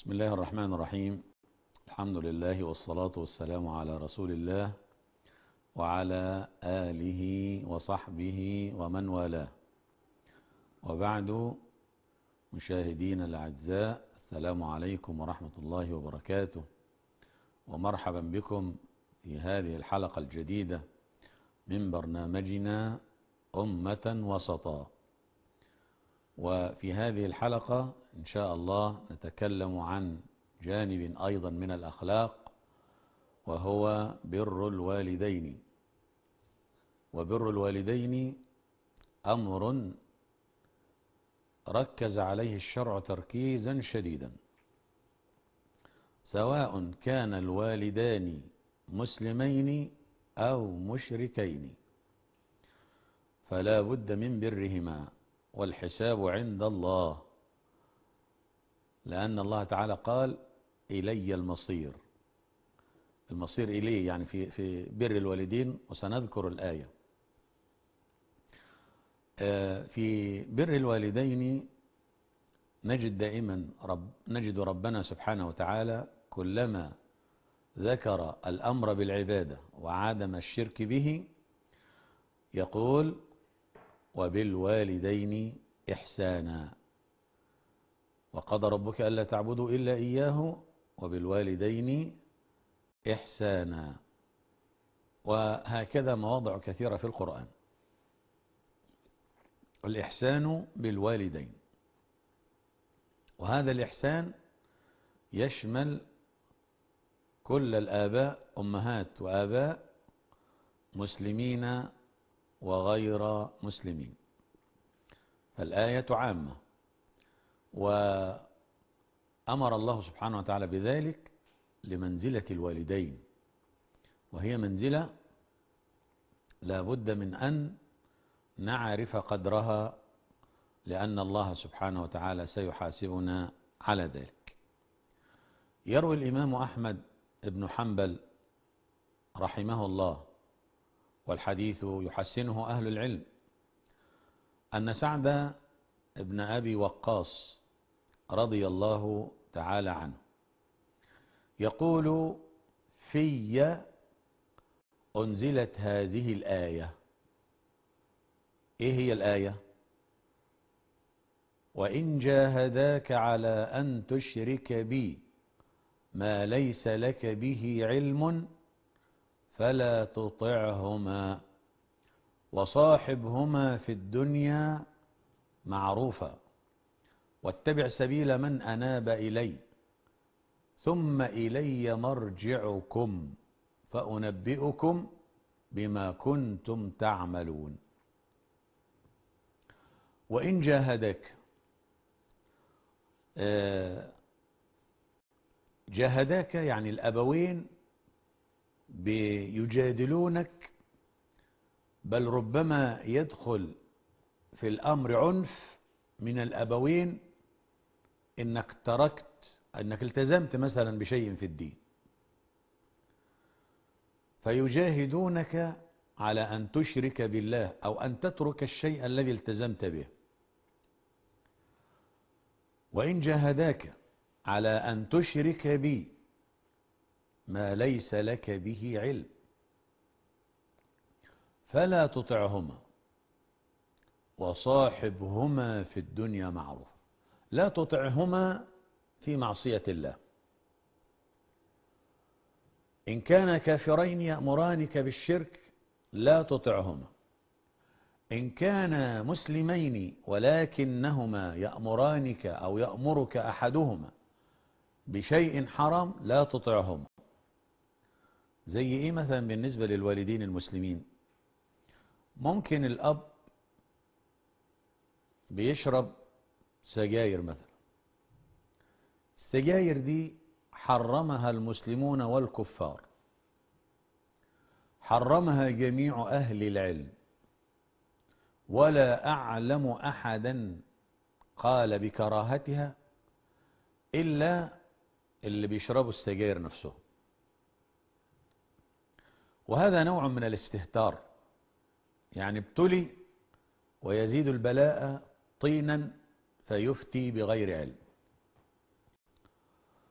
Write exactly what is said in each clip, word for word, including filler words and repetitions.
بسم الله الرحمن الرحيم. الحمد لله والصلاة والسلام على رسول الله وعلى آله وصحبه ومن والاه، وبعد. مشاهدين الأعزاء، السلام عليكم ورحمة الله وبركاته، ومرحبا بكم في هذه الحلقة الجديدة من برنامجنا أمة وسطا. وفي هذه الحلقة إن شاء الله نتكلم عن جانب أيضا من الأخلاق، وهو بر الوالدين. وبر الوالدين أمر ركز عليه الشرع تركيزا شديدا، سواء كان الوالدان مسلمين أو مشركين، فلا بد من برهما، والحساب عند الله، لأن الله تعالى قال إلي المصير. المصير إليه يعني في في بر الوالدين، وسنذكر الآية. في بر الوالدين نجد دائما رب نجد ربنا سبحانه وتعالى كلما ذكر الأمر بالعبادة وعدم الشرك به يقول وبالوالدين إحسانا، وقضى ربك ألا تعبدوا إلا إياه وبالوالدين إحسانا، وهكذا مواضع كثيرة في القرآن. الإحسان بالوالدين، وهذا الإحسان يشمل كل الآباء، أمهات وآباء، مسلمين وغير مسلمين، فالآية عامة، وأمر الله سبحانه وتعالى بذلك لمنزلة الوالدين، وهي منزلة لا بد من أن نعرف قدرها، لأن الله سبحانه وتعالى سيحاسبنا على ذلك. يروي الإمام أحمد بن حنبل رحمه الله، والحديث يحسنه أهل العلم، أن سعد بن أبي وقاص رضي الله تعالى عنه يقول في أنزلت هذه الآية. إيه هي الآية؟ وإن جاهداك على أن تشرك بي ما ليس لك به علم فلا تطعهما وصاحبهما في الدنيا معروفا واتبع سبيل من أناب إلي ثم إلي مرجعكم فأنبئكم بما كنتم تعملون. وإن جاهداك، جاهداك يعني الأبوين بيجادلونك، بل ربما يدخل في الأمر عنف من الأبوين، إنك تركت إنك التزمت مثلا بشيء في الدين، فيجاهدونك على أن تشرك بالله أو أن تترك الشيء الذي التزمت به. وإن جاهداك على أن تشرك بي ما ليس لك به علم فلا تطعهما وصاحبهما في الدنيا معروف. لا تطعهما في معصية الله، إن كان كافرين يأمرانك بالشرك لا تطعهما، إن كان مسلمين ولكنهما يأمرانك أو يأمرك أحدهما بشيء حرام لا تطعهما. زي إيه مثلا بالنسبة للوالدين المسلمين؟ ممكن الأب بيشرب سجاير مثلا، السجاير دي حرمها المسلمون والكفار، حرمها جميع أهل العلم، ولا أعلم أحدا قال بكراهتها إلا اللي بيشربوا السجاير نفسه. وهذا نوع من الاستهتار، يعني ابتلي ويزيد البلاء طينا فيفتي بغير علم.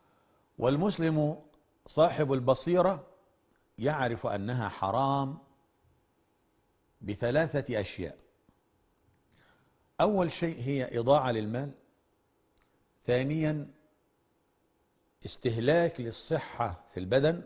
والمسلم صاحب البصيرة يعرف أنها حرام بثلاثة أشياء. أول شيء هي إضاعة للمال، ثانيا استهلاك للصحة في البدن،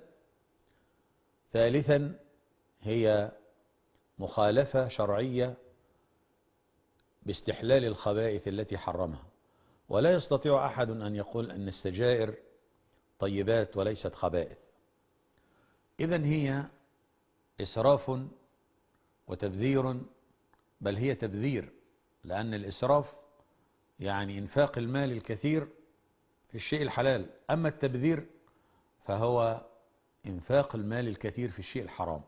ثالثا هي مخالفة شرعية باستحلال الخبائث التي حرمها. ولا يستطيع أحد أن يقول أن السجائر طيبات وليست خبائث. إذن هي إسراف وتبذير، بل هي تبذير، لأن الإسراف يعني إنفاق المال الكثير في الشيء الحلال، أما التبذير فهو إنفاق المال الكثير في الشيء الحرام.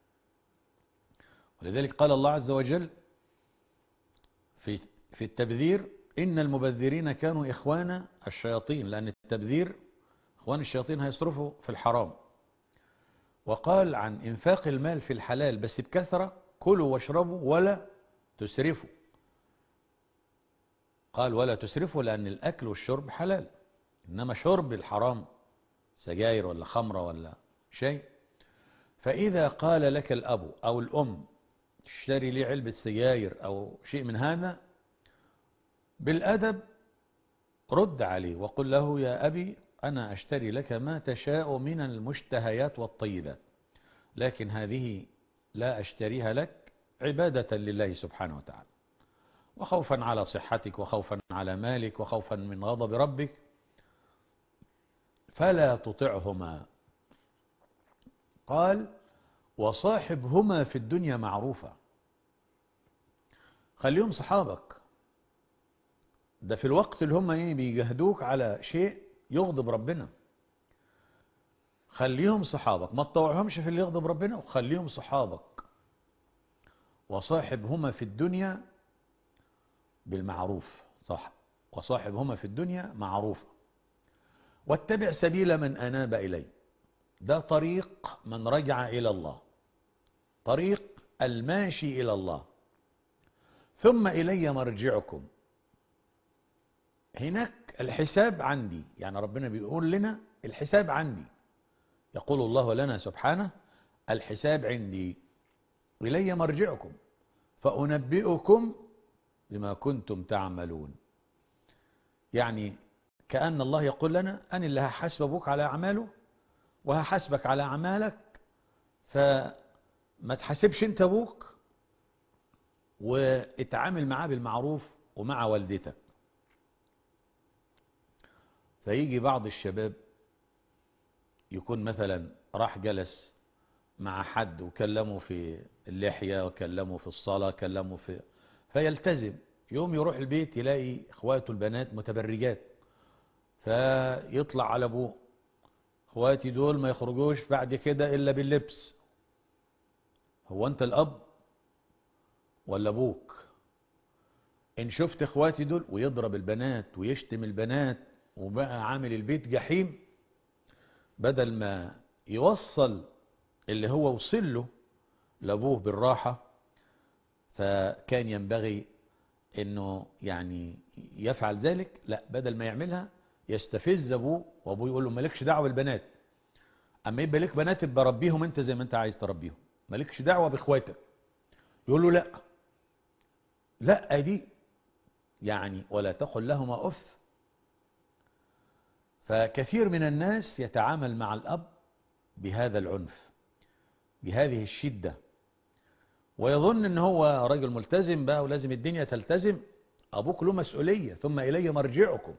ولذلك قال الله عز وجل في في التبذير: إن المبذرين كانوا إخوان الشياطين، لأن التبذير إخوان الشياطين هيصرفوا في الحرام. وقال عن إنفاق المال في الحلال بس بكثرة: كلوا واشربوا ولا تسرفوا. قال ولا تسرفوا لأن الأكل والشرب حلال، إنما شرب الحرام سجاير ولا خمرة ولا شيء. فإذا قال لك الأب أو الأم تشتري لي علبة سجاير أو شيء من هذا، بالأدب رد عليه وقل له: يا أبي أنا أشتري لك ما تشاء من المشتهيات والطيبات، لكن هذه لا أشتريها لك عبادة لله سبحانه وتعالى، وخوفا على صحتك وخوفا على مالك وخوفا من غضب ربك، فلا تطعهما. قال: وصاحبهما في الدنيا معروفة. خليهم صحابك، ده في الوقت اللي هم ايه بيجهدوك على شيء يغضب ربنا. خليهم صحابك، ما تطوعهمش في اللي يغضب ربنا، وخليهم صحابك. وصاحبهما في الدنيا بالمعروف، صح، وصاحبهما في الدنيا معروفة. واتبع سبيل من أناب إلي، ده طريق من رجع إلى الله، طريق الماشي إلى الله. ثم إلي مرجعكم، هناك الحساب عندي، يعني ربنا بيقول لنا الحساب عندي. يقول الله لنا سبحانه: الحساب عندي، إلي مرجعكم فأنبئكم بما كنتم تعملون. يعني كأن الله يقول لنا: أنا اللي هحاسب أبوك على أعماله وهحاسبك على أعمالك، فما تحاسبش أنت أبوك، واتعامل معاه بالمعروف ومع والدتك. فيجي بعض الشباب يكون مثلا راح جلس مع حد وكلمه في اللحية وكلمه في الصلاة كلمه في فيلتزم، يوم يروح البيت يلاقي اخواته البنات متبرجات، فيطلع على ابوه: اخواتي دول ما يخرجوش بعد كده الا باللبس. هو انت الاب ولا ابوك؟ ان شفت اخواتي دول، ويضرب البنات ويشتم البنات وبقى عامل البيت جحيم، بدل ما يوصل اللي هو وصل له لابوه بالراحة، فكان ينبغي انه يعني يفعل ذلك. لا، بدل ما يعملها يستفز ابوه، وابوه يقول له: مالكش دعوة بالبنات، اما يبقى لك بنات يبقى ربيهم انت زي ما انت عايز تربيهم، مالكش دعوة باخواتك. يقول له: لا لا دي يعني ولا تقل لهما اف. فكثير من الناس يتعامل مع الاب بهذا العنف، بهذه الشدة، ويظن ان هو راجل ملتزم بقى ولازم الدنيا تلتزم. ابوك له مسؤولية. ثم الي مرجعكم،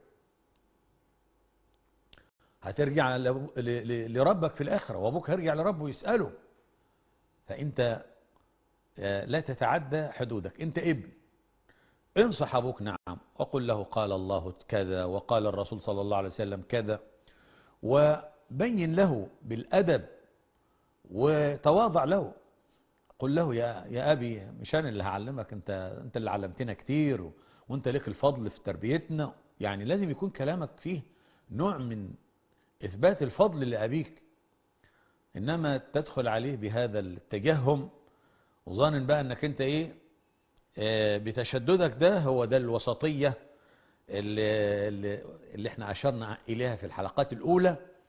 هترجع لربك في الاخرة، وابوك هيرجع لربه يسأله. فانت لا تتعدى حدودك، انت ابن، انصح ابوك نعم، وقل له قال الله كذا وقال الرسول صلى الله عليه وسلم كذا، وبين له بالادب وتواضع له. قل له: يا يا ابي، مش انا اللي هعلمك، انت انت اللي علمتنا كتير، وانت لك الفضل في تربيتنا. يعني لازم يكون كلامك فيه نوع من اثبات الفضل لابيك، انما تدخل عليه بهذا التجهم وظان بقى انك انت ايه آه بتشددك. ده هو ده الوسطية اللي, اللي, اللي احنا اشرنا اليها في الحلقات الاولى،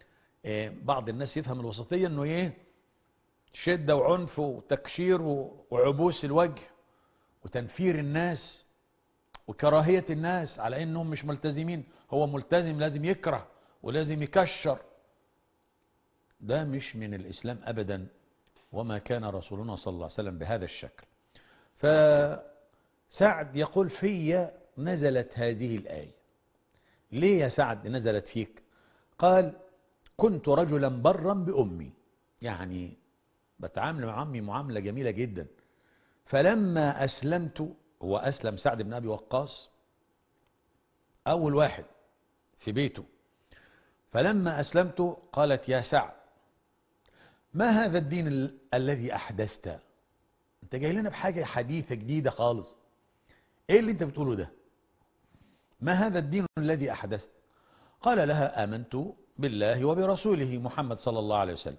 بعض الناس يفهم الوسطية انه ايه، شدة وعنف وتكشير وعبوس الوجه وتنفير الناس وكراهية الناس على انهم مش ملتزمين. هو ملتزم لازم يكره ولازم يكشر. ده مش من الإسلام أبدا، وما كان رسولنا صلى الله عليه وسلم بهذا الشكل. فسعد يقول في نزلت هذه الآية. ليه يا سعد نزلت فيك؟ قال كنت رجلا برا بأمي، يعني بتعامل مع عمي معاملة جميلة جدا. فلما أسلمت، هو أسلم سعد بن أبي وقاص أول واحد في بيته. فلما أسلمت قالت يا سعد ما هذا الدين ال الذي أحدثت؟ أنت جاي لنا بحاجة حديثة جديدة خالص، إيه اللي أنت بتقوله ده؟ ما هذا الدين الذي أحدثت؟ قال لها آمنت بالله وبرسوله محمد صلى الله عليه وسلم.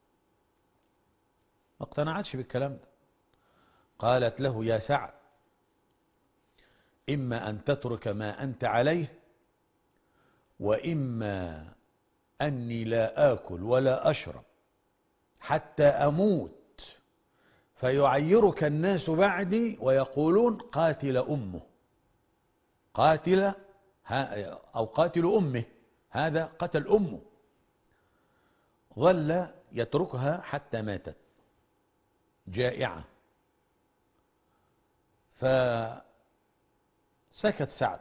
ما اقتنعتش بالكلام ده. قالت له يا سعد إما أن تترك ما أنت عليه، وإما أني لا آكل ولا أشرب حتى أموت فيعيرك الناس بعدي ويقولون قاتل أمه، قاتل أو قاتل أمه، هذا قتل أمه. ظل يتركها حتى ماتت جائعة. فسكت سعد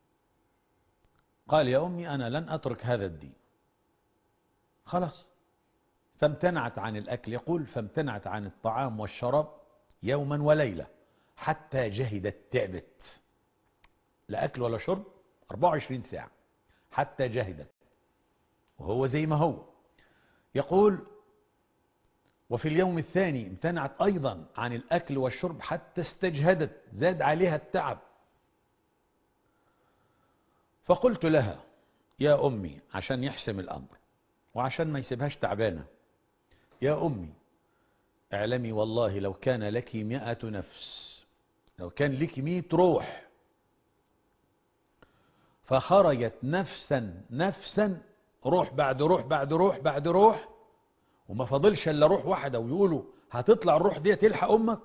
قال يا أمي أنا لن أترك هذا الدين، خلاص. فامتنعت عن الأكل، يقول فامتنعت عن الطعام والشراب يوما وليلة حتى جهدت تعبت، لا أكل ولا شرب أربعة وعشرين ساعة حتى جهدت، وهو زي ما هو. يقول وفي اليوم الثاني امتنعت أيضا عن الأكل والشرب حتى استجهدت، زاد عليها التعب. فقلت لها يا أمي عشان يحسم الأمر وعشان ما يسيبهاش تعبانة، يا أمي اعلمي والله لو كان لك مئة نفس، لو كان لك مئة روح فخرجت نفسا نفسا، روح بعد روح بعد روح بعد روح، وما فضلش الا روح واحدة، ويقولوا هتطلع الروح دي تلحق أمك،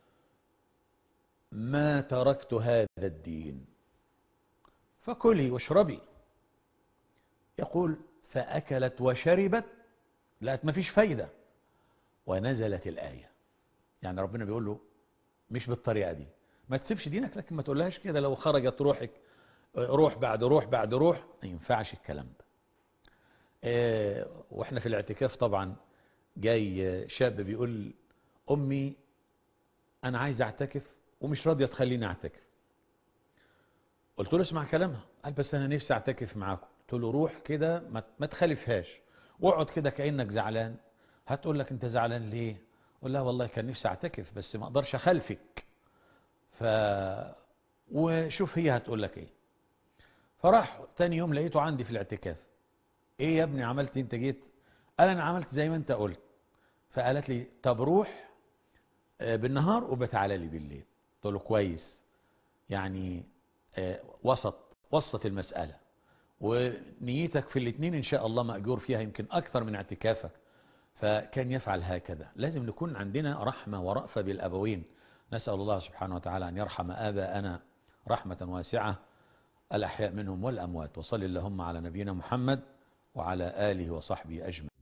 ما تركت هذا الدين، فكلي واشربي. يقول فأكلت وشربت، لقت ما فيش فايدة، ونزلت الآية. يعني ربنا بيقول له مش بالطريقة دي، ما تسيبش دينك، لكن ما تقولهاش كده لو خرجت روحك روح بعد روح بعد روح، ما ينفعش الكلام ده. اه واحنا في الاعتكاف طبعا جاي شاب بيقول أمي أنا عايز أعتكف ومش راضية تخليني أعتكف. قلت له اسمع كلامها. قال بس أنا نفسي أعتكف معاكم. قلت له روح كده ما تخالفهاش، واقعد كده كأنك زعلان. هتقول لك أنت زعلان ليه؟ قول لها والله كان نفسي أعتكف بس ما أقدرش أخالفك، ف وشوف هي هتقول لك إيه. فراح تاني يوم لقيته عندي في الاعتكاف. إيه يا ابني عملت أنت جيت؟ قال أنا عملت زي ما أنت قلت. فقالت لي طب روح بالنهار وبتعالى لي بالليل. قلت له كويس، يعني وسط وسط المسألة، ونيتك في الاثنين إن شاء الله مأجور فيها يمكن أكثر من اعتكافك. فكان يفعل هكذا. لازم نكون عندنا رحمة ورأفة بالأبوين. نسأل الله سبحانه وتعالى أن يرحم آباءنا رحمة واسعة، الأحياء منهم والأموات. وصل اللهم على نبينا محمد وعلى آله وصحبه أجمعين.